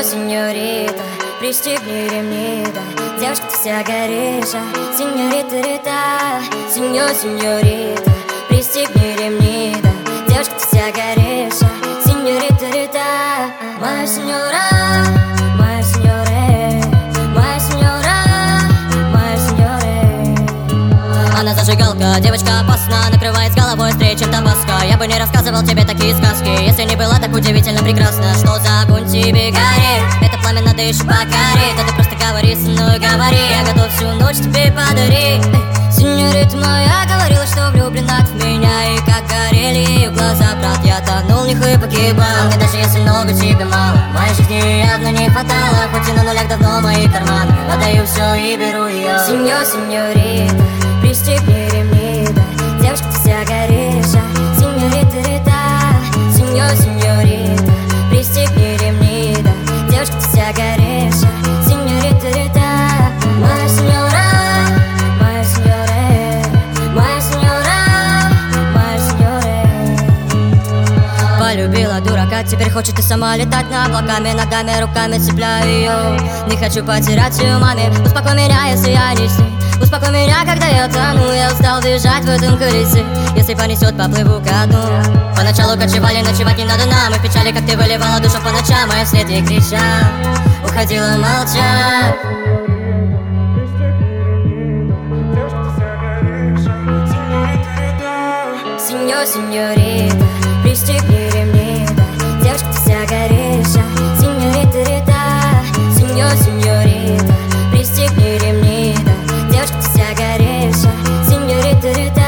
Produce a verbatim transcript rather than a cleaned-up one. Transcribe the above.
Сеньор, сеньорита, пристегни ремни, да. Девушка, ты вся горишь, а. Сеньорита, рита. Сеньор, сеньорита, пристегни ремни, да. Девушка, ты вся горишь, а. Сеньорита, рита. Моя сеньора, моя сеньоре, моя сеньора, моя сеньоре. Она зажигалка, девочка опасна, накрывает с головой острее, чем табаско. Я бы не рассказывал тебе такие сказки, если не была так удивительно прекрасна. Что за огонь тебе горит? Это пламя надо еще покорить. Да ты просто говори со мной, говори, я готов всю ночь тебе подарить. Сеньорита моя говорила, что влюблена в меня, и как горели ее глаза, брат, я тонул в них и погибал. И даже если много, тебе мало, моей жизни явно не хватало. Хоть и на нулях давно мои карманы, отдаю все и беру ее. Сеньор, сеньорита, пристегни ремни, да. Девушка, ты вся горишь, а. Сеньорита, рита. Сеньор, сеньорита, пристегни ремни, да. Девушка, ты вся горишь, а. Сеньорита, рита. Моя сеньора, моя сеньоре, моя сеньора, моя сеньоре. Полюбила дурака, теперь хочет и сама летать над облаками, ногами, руками цепляю ее. Не хочу потерять ее, маме. Успокой меня, если я не с ней. Успокой меня, когда я тону. Я устал бежать в этом колесе. Если понесет, поплыву ко дну. Поначалу кочевали, ночевать не надо нам. И в печали, как ты выливала душу по ночам, а я вслед ей кричал, уходила молча. Сеньор, сеньорита, пристегни ремни, да. Девушка, ты вся горишь, а. Сеньорита, рита. Сеньор, сеньорита, пристегни ремни, да. Девушка, ты вся горишь, а. Сеньорита, рита.